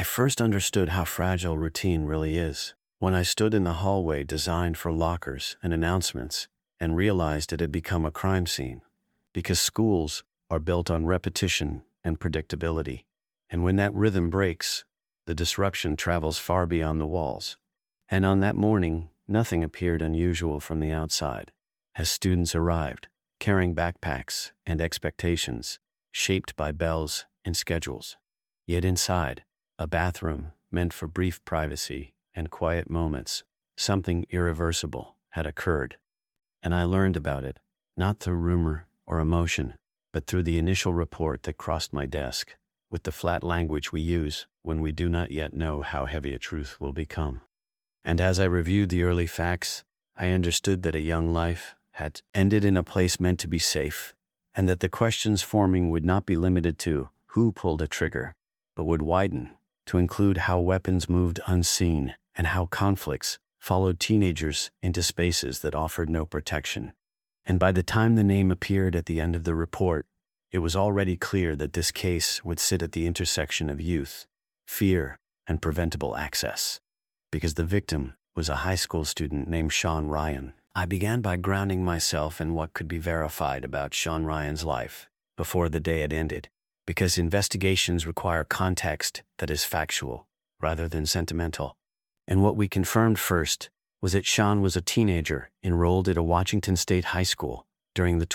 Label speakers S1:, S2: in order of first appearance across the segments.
S1: I first understood how fragile routine really is when I stood in the hallway designed for lockers and announcements and realized it had become a crime scene. Because schools are built on repetition and predictability. And when that rhythm breaks, the disruption travels far beyond the walls. And on that morning, nothing appeared unusual from the outside. As students arrived, carrying backpacks and expectations, shaped by bells and schedules. Yet inside, a bathroom meant for brief privacy and quiet moments, something irreversible had occurred. And I learned about it, not through rumor or emotion, but through the initial report that crossed my desk, with the flat language we use when we do not yet know how heavy a truth will become. And as I reviewed the early facts, I understood that a young life had ended in a place meant to be safe, and that the questions forming would not be limited to who pulled a trigger, but would widen to include how weapons moved unseen and how conflicts followed teenagers into spaces that offered no protection. And by the time the name appeared at the end of the report, it was already clear that this case would sit at the intersection of youth, fear, and preventable access. Because the victim was a high school student named Sean Ryan, I began by grounding myself in what could be verified about Sean Ryan's life before the day had ended, because investigations require context that is factual rather than sentimental. And what we confirmed first was that Sean was a teenager enrolled at a Washington State high school during the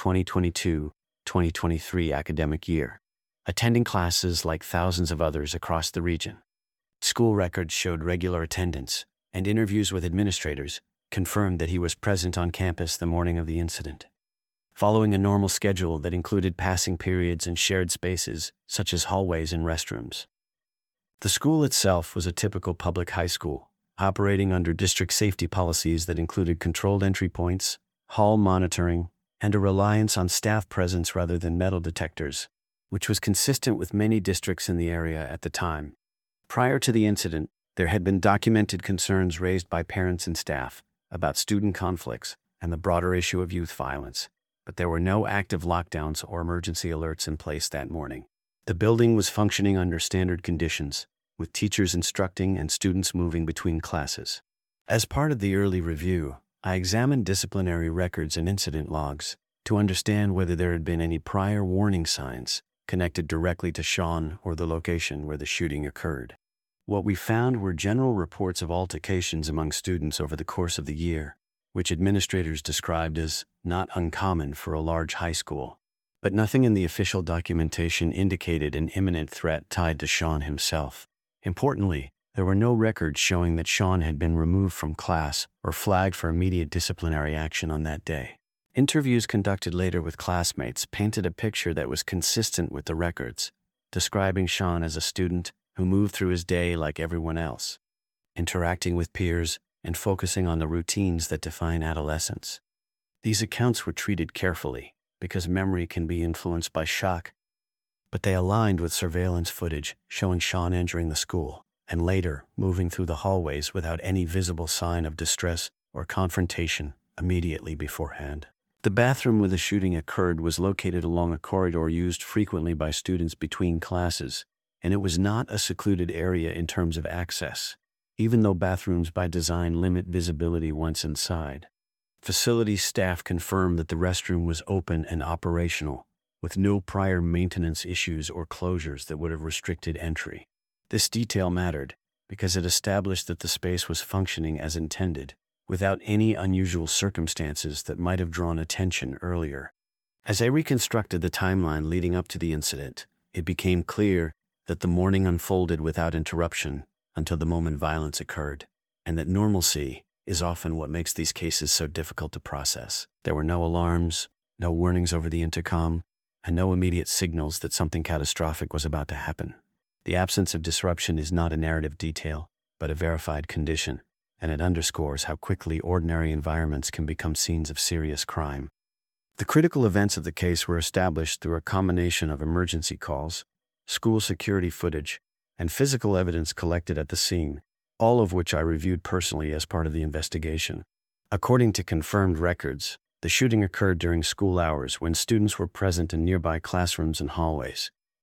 S1: 2022-2023 academic year, attending classes like thousands of others across the region. School records showed regular attendance, and interviews with administrators confirmed that he was present on campus the morning of the incident, following a normal schedule that included passing periods and shared spaces such as hallways and restrooms. The school itself was a typical public high school, operating under district safety policies that included controlled entry points, hall monitoring, and a reliance on staff presence rather than metal detectors, which was consistent with many districts in the area at the time. Prior to the incident, there had been documented concerns raised by parents and staff about student conflicts and the broader issue of youth violence, but there were no active lockdowns or emergency alerts in place that morning. The building was functioning under standard conditions, with teachers instructing and students moving between classes. As part of the early review, I examined disciplinary records and incident logs to understand whether there had been any prior warning signs connected directly to Sean or the location where the shooting occurred. What we found were general reports of altercations among students over the course of the year, which administrators described as not uncommon for a large high school. But nothing in the official documentation indicated an imminent threat tied to Sean himself. Importantly, there were no records showing that Sean had been removed from class or flagged for immediate disciplinary action on that day. Interviews conducted later with classmates painted a picture that was consistent with the records, describing Sean as a student who moved through his day like everyone else, interacting with peers and focusing on the routines that define adolescence. These accounts were treated carefully because memory can be influenced by shock, but they aligned with surveillance footage showing Sean entering the school and later moving through the hallways without any visible sign of distress or confrontation immediately beforehand. The bathroom where the shooting occurred was located along a corridor used frequently by students between classes, and it was not a secluded area in terms of access, even though bathrooms by design limit visibility once inside. Facility staff confirmed that the restroom was open and operational, with no prior maintenance issues or closures that would have restricted entry. This detail mattered because it established that the space was functioning as intended, without any unusual circumstances that might have drawn attention earlier. As I reconstructed the timeline leading up to the incident, it became clear that the morning unfolded without interruption until the moment violence occurred, and that normalcy is often what makes these cases so difficult to process. There were no alarms, no warnings over the intercom, and no immediate signals that something catastrophic was about to happen. The absence of disruption is not a narrative detail, but a verified condition, and it underscores how quickly ordinary environments can become scenes of serious crime. The critical events of the case were established through a combination of emergency calls, school security footage, and physical evidence collected at the scene, all of which I reviewed personally as part of the investigation. According to confirmed records, the shooting occurred during school hours when students were present in nearby classrooms and hallways,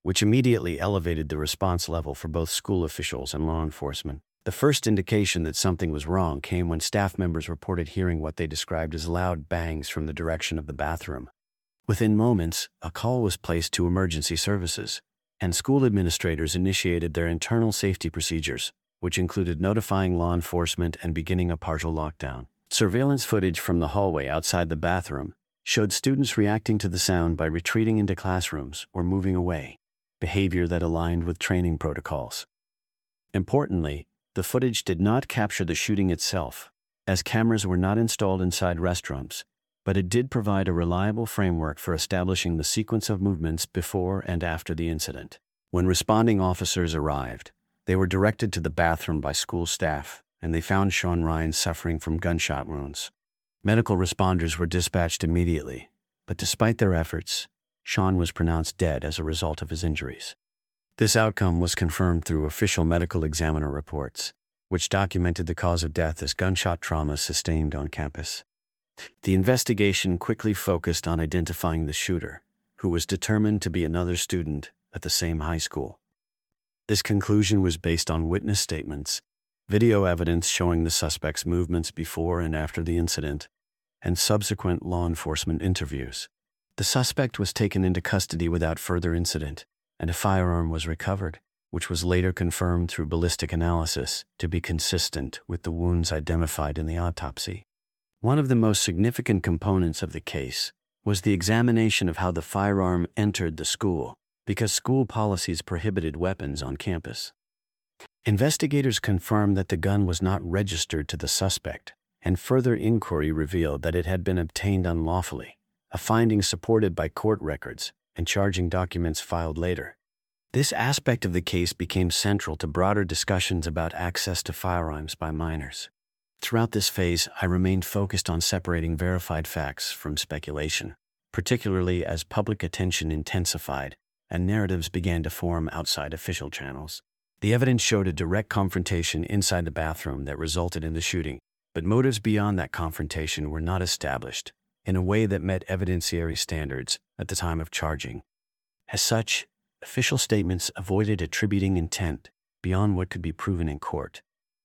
S1: which immediately elevated the response level for both school officials and law enforcement. The first indication that something was wrong came when staff members reported hearing what they described as loud bangs from the direction of the bathroom. Within moments, a call was placed to emergency services, and school administrators initiated their internal safety procedures, which included notifying law enforcement and beginning a partial lockdown. Surveillance footage from the hallway outside the bathroom showed students reacting to the sound by retreating into classrooms or moving away, behavior that aligned with training protocols. Importantly, the footage did not capture the shooting itself, as cameras were not installed inside restrooms, but it did provide a reliable framework for establishing the sequence of movements before and after the incident. When responding officers arrived, they were directed to the bathroom by school staff, and they found Sean Ryan suffering from gunshot wounds. Medical responders were dispatched immediately, but despite their efforts, Sean was pronounced dead as a result of his injuries. This outcome was confirmed through official medical examiner reports, which documented the cause of death as gunshot trauma sustained on campus. The investigation quickly focused on identifying the shooter, who was determined to be another student at the same high school. This conclusion was based on witness statements, video evidence showing the suspect's movements before and after the incident, and subsequent law enforcement interviews. The suspect was taken into custody without further incident, and a firearm was recovered, which was later confirmed through ballistic analysis to be consistent with the wounds identified in the autopsy. One of the most significant components of the case was the examination of how the firearm entered the school, because school policies prohibited weapons on campus. Investigators confirmed that the gun was not registered to the suspect, and further inquiry revealed that it had been obtained unlawfully, a finding supported by court records and charging documents filed later. This aspect of the case became central to broader discussions about access to firearms by minors. Throughout this phase, I remained focused on separating verified facts from speculation, particularly as public attention intensified and narratives began to form outside official channels. The evidence showed a direct confrontation inside the bathroom that resulted in the shooting, but motives beyond that confrontation were not established in a way that met evidentiary standards at the time of charging. As such, official statements avoided attributing intent beyond what could be proven in court.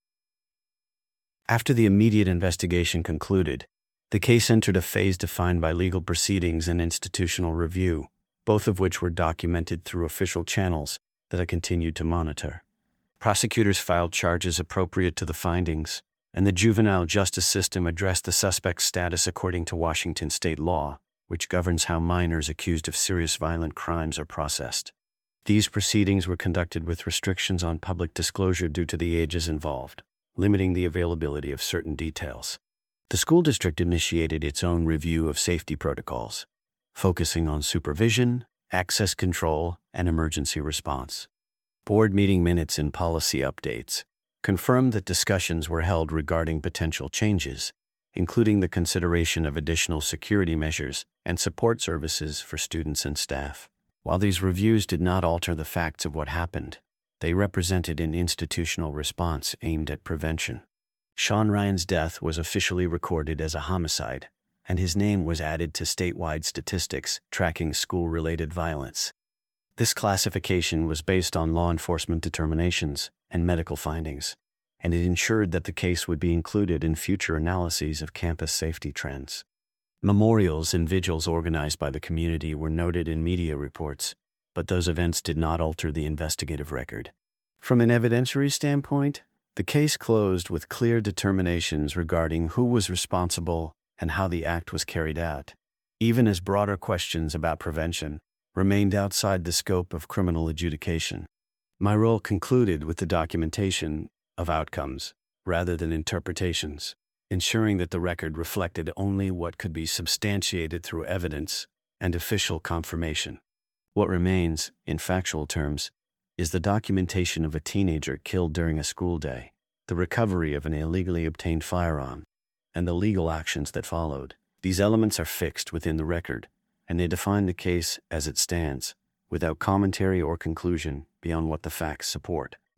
S1: After the immediate investigation concluded, the case entered a phase defined by legal proceedings and institutional review, both of which were documented through official channels that I continued to monitor. Prosecutors filed charges appropriate to the findings, and the juvenile justice system addressed the suspect's status according to Washington state law, which governs how minors accused of serious violent crimes are processed. These proceedings were conducted with restrictions on public disclosure due to the ages involved, limiting the availability of certain details. The school district initiated its own review of safety protocols, focusing on supervision, access control, and emergency response. Board meeting minutes and policy updates confirmed that discussions were held regarding potential changes, including the consideration of additional security measures and support services for students and staff. While these reviews did not alter the facts of what happened, they represented an institutional response aimed at prevention. Sean Ryan's death was officially recorded as a homicide, and his name was added to statewide statistics tracking school-related violence. This classification was based on law enforcement determinations and medical findings, and it ensured that the case would be included in future analyses of campus safety trends. Memorials and vigils organized by the community were noted in media reports, but those events did not alter the investigative record. From an evidentiary standpoint, the case closed with clear determinations regarding who was responsible and how the act was carried out, even as broader questions about prevention remained outside the scope of criminal adjudication. My role concluded with the documentation of outcomes rather than interpretations, ensuring that the record reflected only what could be substantiated through evidence and official confirmation. What remains, in factual terms, is the documentation of a teenager killed during a school day, the recovery of an illegally obtained firearm, and the legal actions that followed. These elements are fixed within the record, and they define the case as it stands, without commentary or conclusion beyond what the facts support.